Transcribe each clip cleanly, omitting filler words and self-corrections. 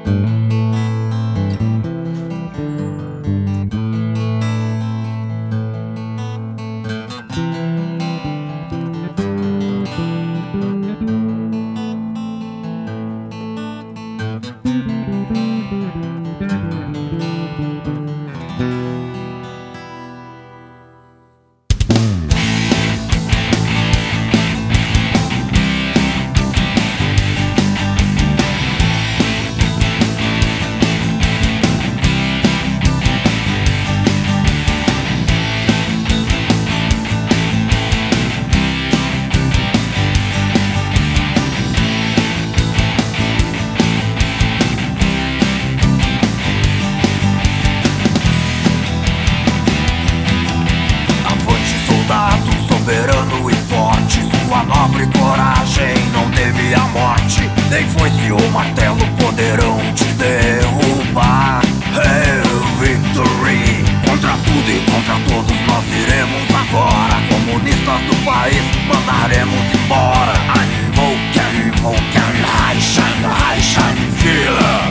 Soberano e forte, sua nobre coragem não teve a morte. Nem foi-se o martelo poderão te derrubar. Hail victory! Contra tudo e contra todos nós iremos agora. Comunistas do país mandaremos embora. Invoken, high shine, fila.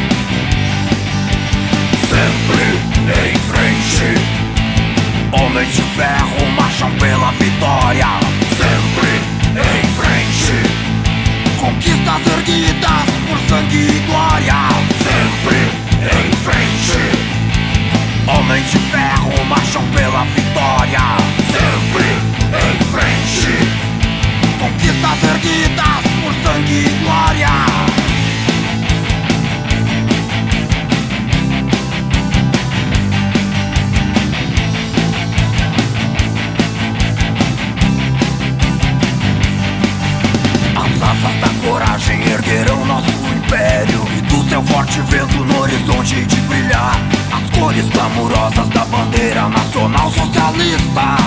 Sempre em frente. Homens de ferro marcham pela vitória. Sempre em frente. Conquistas erguidas por sangue e glória. Sempre em frente. Homens de ferro marcham pela vitória. Sempre em frente. Conquistas erguidas por sangue e glória. Coragem erguerão nosso império, e do seu forte vento no horizonte de brilhar as cores glamurosas da bandeira nacional socialista.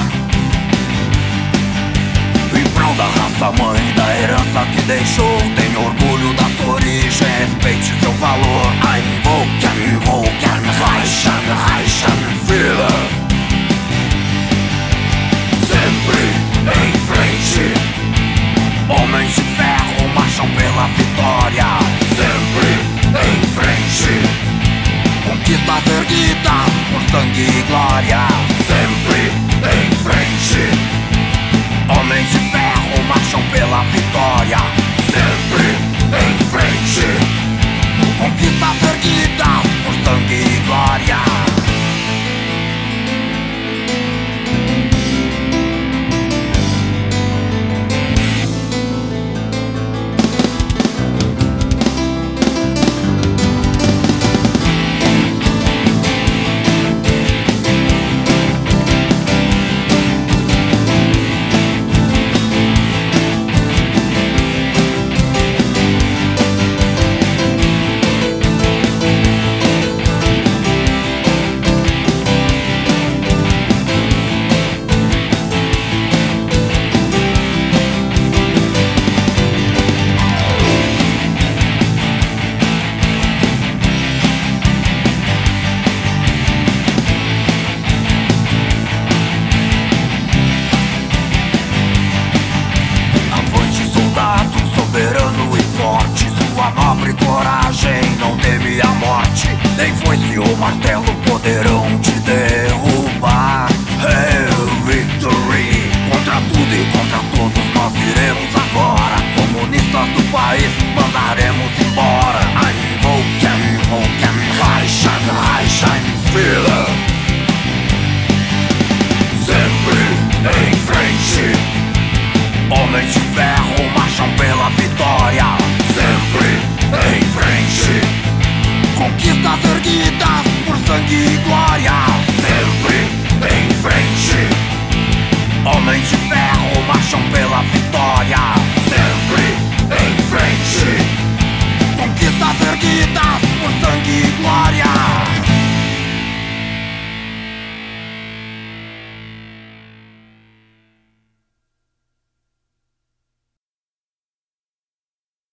Em prol da raça mãe, da herança que deixou, tenha orgulho da sua origem, respeite seu valor. Invoken, high shine, fila. Sempre em frente. Homens de ferro marcham pela vitória. Sempre em frente. Conquistas erguidas por sangue e glória. Sempre em frente. Homens de ferro marcham pela vitória. Sempre em frente. Conquistas erguidas por sangue e glória. Nobre coragem não teme a morte, nem foi-se o martelo